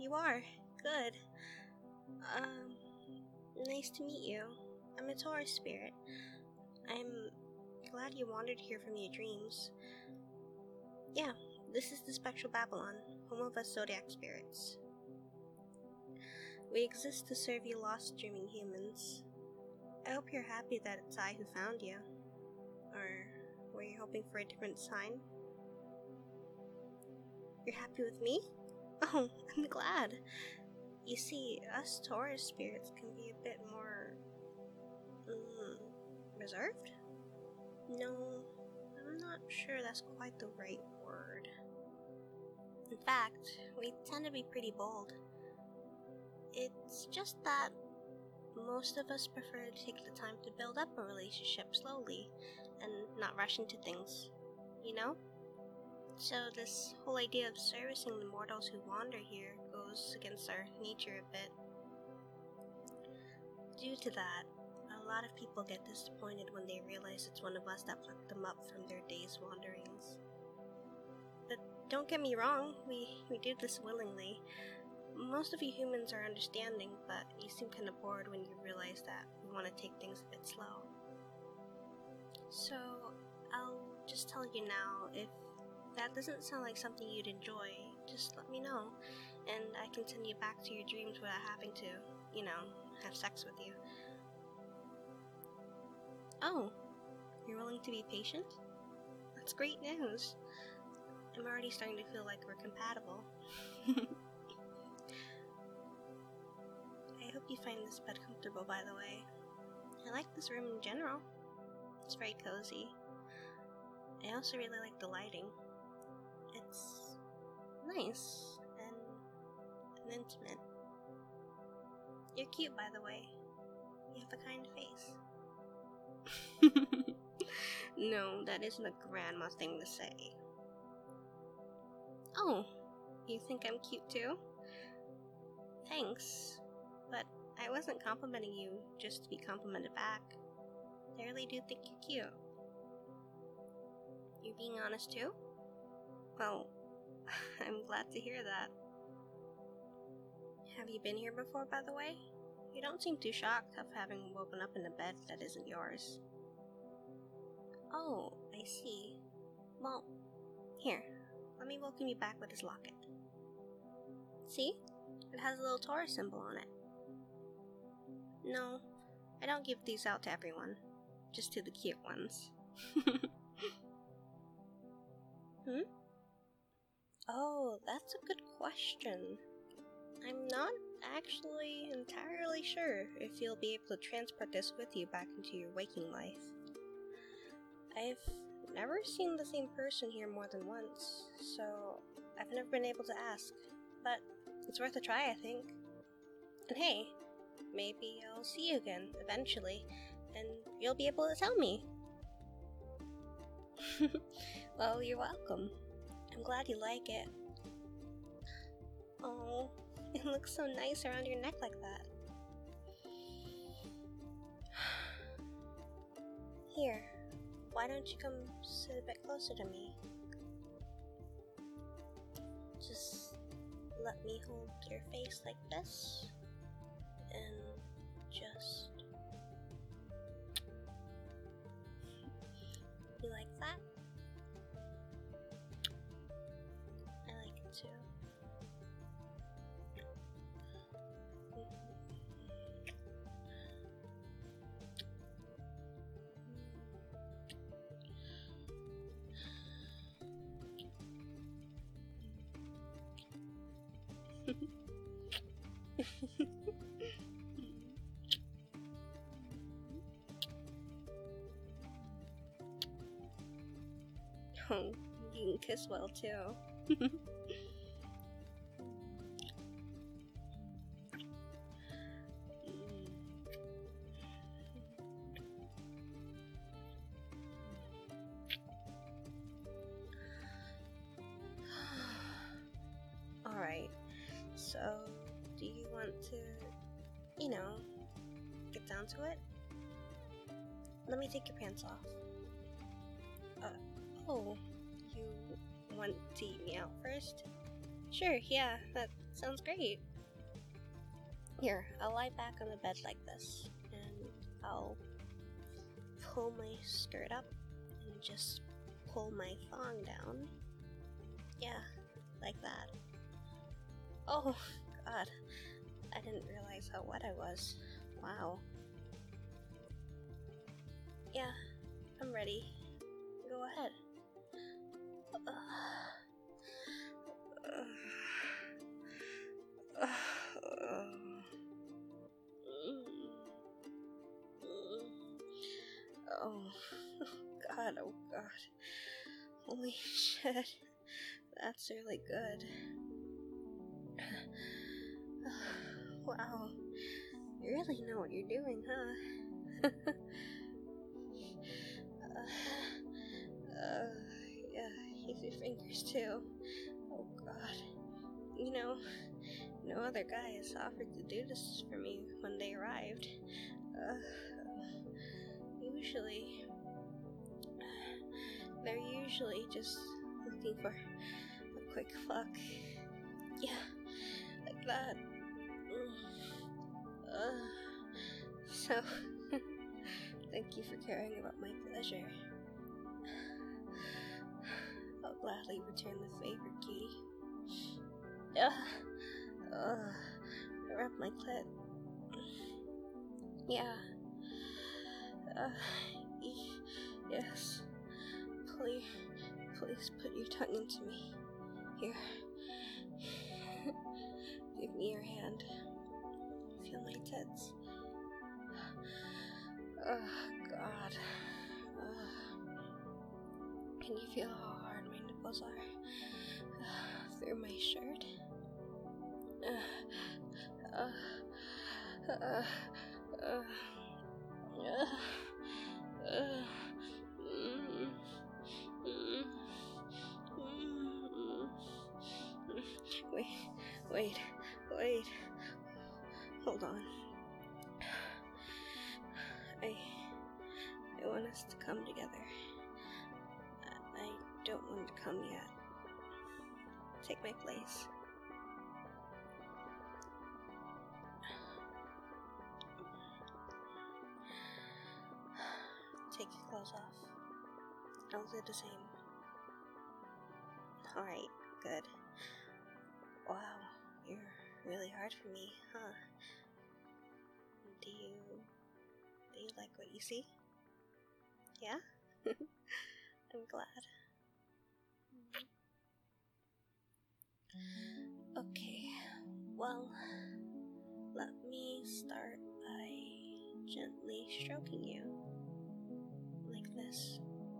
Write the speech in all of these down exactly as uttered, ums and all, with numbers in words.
you are. Good. Um, nice to meet you. I'm a Taurus spirit. I'm glad you wandered here from your dreams. Yeah, this is the Spectral Babylon, home of us Zodiac spirits. We exist to serve you lost dreaming humans. I hope you're happy that it's I who found you. Or were you hoping for a different sign? You're happy with me? Oh, I'm glad. You see, us Taurus spirits can be a bit more... Mm, reserved? No, I'm not sure that's quite the right word. In fact, we tend to be pretty bold. It's just that most of us prefer to take the time to build up a relationship slowly and not rush into things, you know? So this whole idea of servicing the mortals who wander here goes against our nature a bit. Due to that, a lot of people get disappointed when they realize it's one of us that plucked them up from their day's wanderings. But don't get me wrong, we, we do this willingly. Most of you humans are understanding, but you seem kind of bored when you realize that we want to take things a bit slow. So, I'll just tell you now, if that doesn't sound like something you'd enjoy, just let me know, and I can send you back to your dreams without having to, you know, have sex with you. Oh, you're willing to be patient? That's great news. I'm already starting to feel like we're compatible. I hope you find this bed comfortable, by the way. I like this room in general. It's very cozy. I also really like the lighting. It's nice and, and intimate. You're cute, by the way. You have a kind face. No, that isn't a grandma thing to say. Oh, you think I'm cute too? Thanks, but I wasn't complimenting you just to be complimented back. I really do think you're cute. You're being honest too? Well, I'm glad to hear that. Have you been here before, by the way? You don't seem too shocked of having woken up in a bed that isn't yours. Oh, I see. Well, here, let me welcome you back with this locket. See? It has a little Taurus symbol on it. No, I don't give these out to everyone. Just to the cute ones. Hmm? Oh, that's a good question. I'm not actually entirely sure if you'll be able to transport this with you back into your waking life. I've never seen the same person here more than once, so I've never been able to ask, but it's worth a try, I think. And hey, maybe I'll see you again eventually, and you'll be able to tell me. Well, you're welcome. I'm glad you like it. Oh, it looks so nice around your neck like that. Here, why don't you come sit a bit closer to me? Just let me hold your face like this, and just... You like that? I like it too. Oh, you can kiss well too. Alright, so do you want to, you know, get down to it? Let me take your pants off. Uh, oh, you want to eat me out first? Sure, yeah, that Sounds great. Here, I'll lie back on the bed like this, and I'll pull my skirt up and just pull my thong down. Yeah, like that. Oh, God. I didn't realize how wet I was. Wow. Yeah, I'm ready. Go ahead. Uh, uh, uh, oh, God, oh, God. Holy shit. That's really good. Wow. You really know what you're doing, huh? uh, uh, yeah, use your fingers too. Oh, God. You know, no other guy has offered to do this for me when they arrived. Uh, usually, they're usually just looking for a quick fuck. Yeah, like that. Uh, so, thank you for caring about my pleasure. I'll gladly return the favor, cutie. Uh, uh, rub my clit. Yeah. Uh, y- yes. Please, please put your tongue into me. Here. Give me your hand. Feel my tits. Oh, God. Uh, can you feel how hard my nipples are? Uh, through my shirt? Uh, uh, uh, uh, uh, uh, mm, mm, mm. Wait, wait, wait. Hold on. I, I want us to come together. I, I don't want to come yet. Take my place. Take your clothes off. I'll do the same. Alright, good. Wow, you're really hard for me, huh? Do you... do you like what you see? Yeah? I'm glad. Okay, well, let me start by gently stroking you. Like this.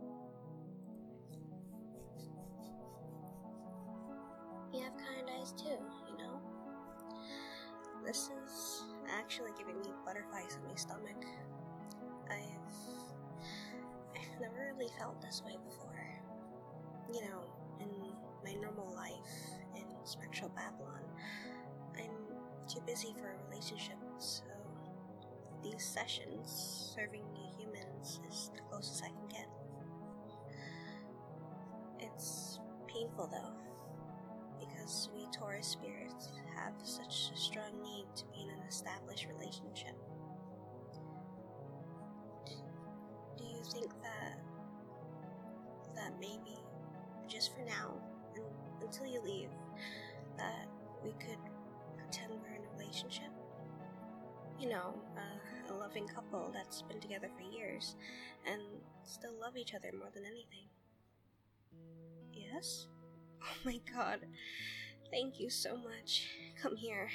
You have kind eyes too, you know? This is actually giving me butterflies in my stomach. I've... I've never really felt this way before. You know, in my normal life, in Spectral Babylon, I'm too busy for a relationship, so these sessions, serving new humans, is the closest I can get. It's painful though, because we Taurus spirits have such a strong need to be in an established relationship. Do you think that, that maybe, just for now, and until you leave, that we could pretend we're in a relationship? You know, uh, a loving couple that's been together for years, and still love each other more than anything. Yes? Oh my God. Thank you so much. Come here.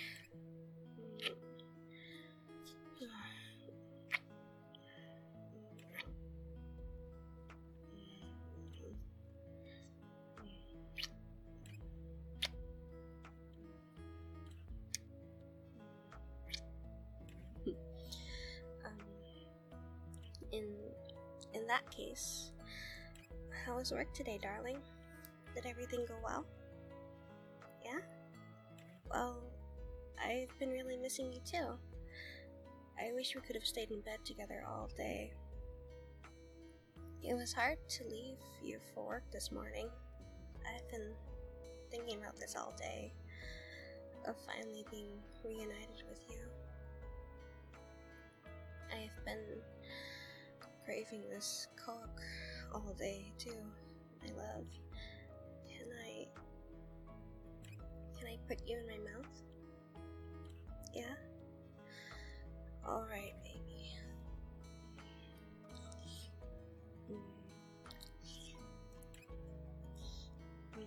um, in, in that case, how was work today, darling? Did everything go well? Yeah? Well, I've been really missing you too. I wish we could have stayed in bed together all day. It was hard to leave you for work this morning. I've been thinking about this all day. of finally being reunited with you. I've been craving this cock all day too, my love. Can I... Can I put you in my mouth? Yeah? Alright, baby. Mm. Mm.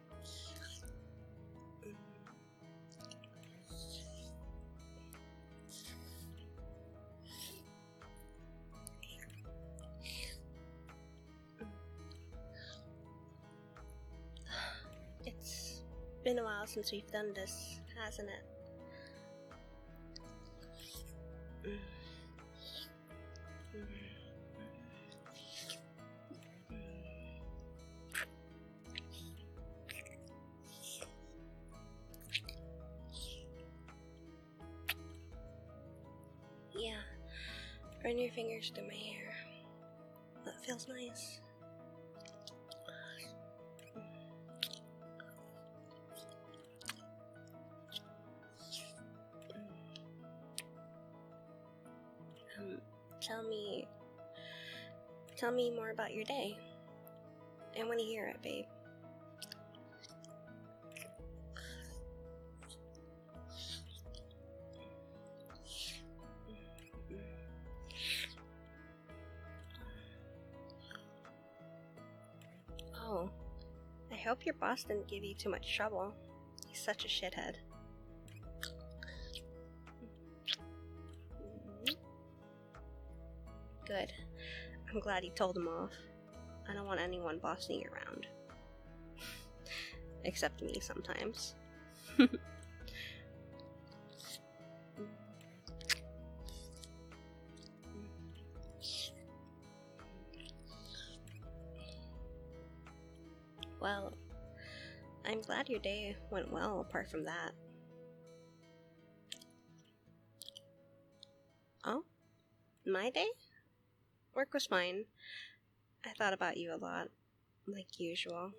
It's been a while since we've done this, hasn't it? Mm. Mm. Yeah, run your fingers through my hair. That feels nice. Um, tell me, tell me more about your day. I want to hear it, babe. Oh, I hope your boss didn't give you too much trouble. He's such a shithead. Good. I'm glad you told him off. I don't want anyone bossing you around. Except me sometimes. Well, I'm glad your day went well apart from that. Oh? My day? Work was fine. I thought about you a lot, like usual.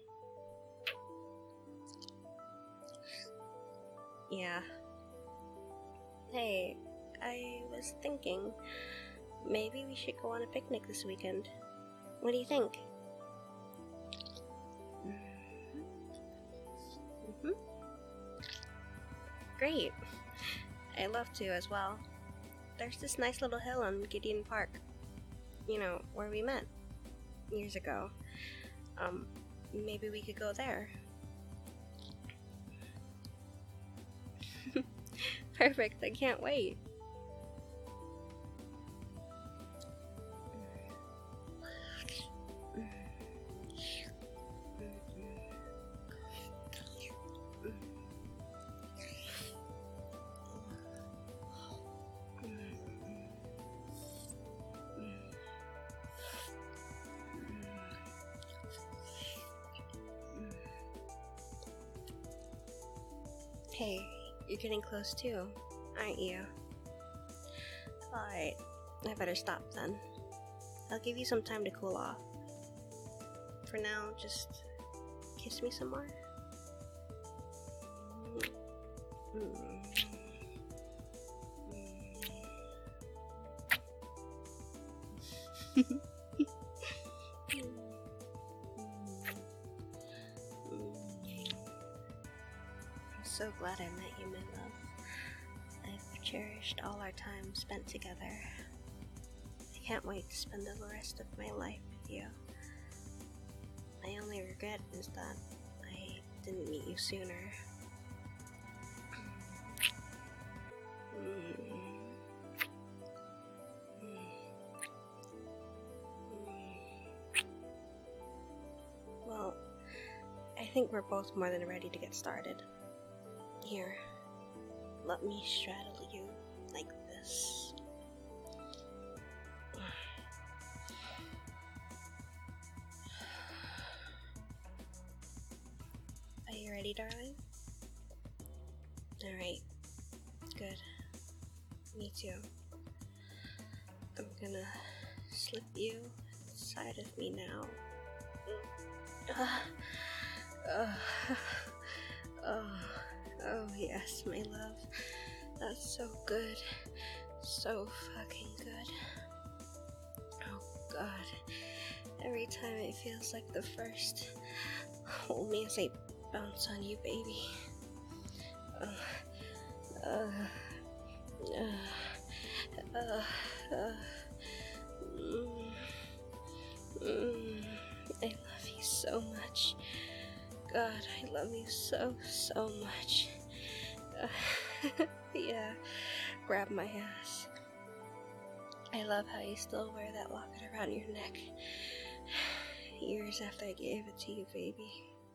Yeah. Hey, I was thinking, maybe we should go on a picnic this weekend. What do you think? Mm-hmm. Great. I love to as well. There's this nice little hill on Gideon Park. You know, where we met years ago. Um, maybe we could go there. Perfect, I can't wait. Hey, you're getting close too, aren't you? Alright, I better stop then. I'll give you some time to cool off. For now, just kiss me some more. Mm. Mm. I'm so glad I met you, my love. I've cherished all our time spent together. I can't wait to spend the rest of my life with you. My only regret is that I didn't meet you sooner. Mm. Well, I think we're both more than ready to get started. Here, let me straddle you like this. Are you ready, darling? Alright, good. Me too. I'm gonna slip you inside of me now. Uh, uh, oh, oh, yes. Yes, my love. That's so good. So fucking good. Oh god. Every time it feels like the first. Hold me as I bounce on you, baby. Uh, uh, uh, uh, uh, mm, mm, I love you so much. God, I love you so, so much. Uh, yeah, grab my ass. I love how you still wear that locket around your neck. Years after I gave it to you, baby.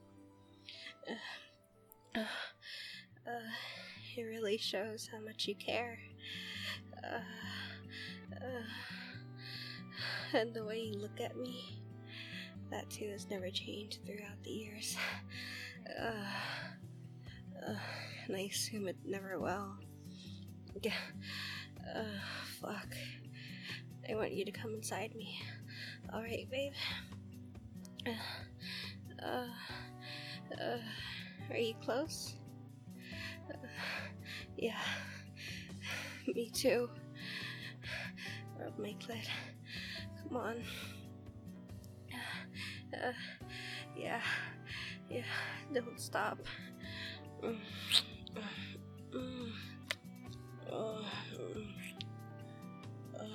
Uh, uh, uh, it really shows how much you care. Uh, uh, and the way you look at me, that too has never changed throughout the years. Uh, uh, and I assume it never will. Uh, fuck. I want you to come inside me. Alright, babe? Uh, uh, uh, are you close? Uh, yeah. Me too. Rub my clit. Come on. Uh, uh, yeah. Yeah. Don't stop. Mm. Mm. Oh. Mm. Oh.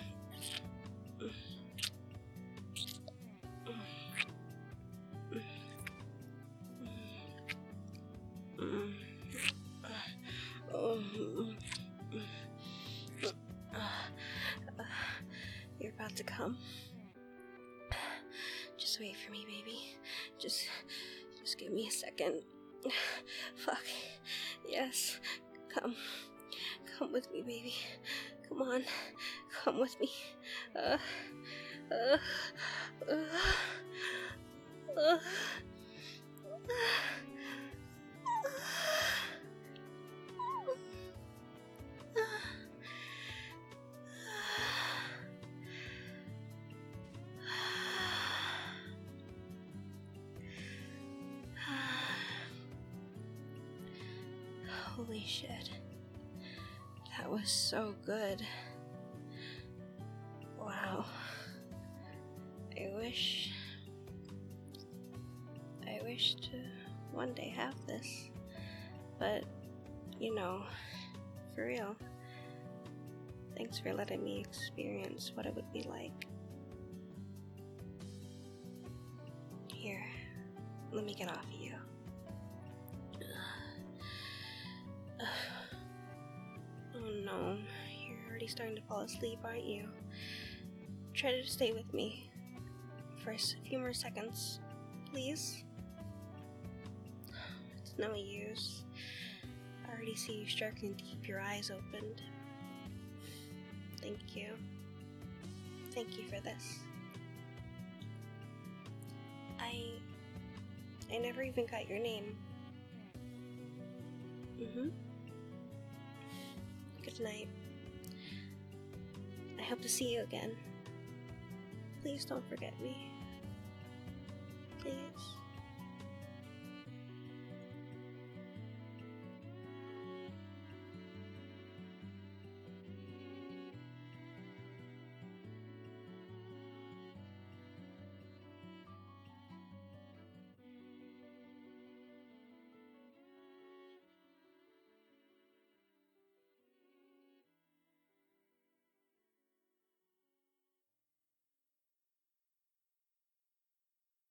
Mm. Oh. You're about to come. Just wait for me, baby. Just, just give me a second. Fuck. Yes. Come. Come with me, baby. Come on. Come with me. Uh. Uh. Uh. Uh. Holy shit. That was so good. Wow. I wish... I wish to one day have this. But, you know, for real. Thanks for letting me experience what it would be like. Here, let me get off of you. Oh no, you're already starting to fall asleep, aren't you? Try to stay with me for a few more seconds, please. It's no use. I already see you struggling to keep your eyes opened. Thank you. Thank you for this. I... I never even got your name. Mm-hmm. Good night. I hope to see you again. Please don't forget me.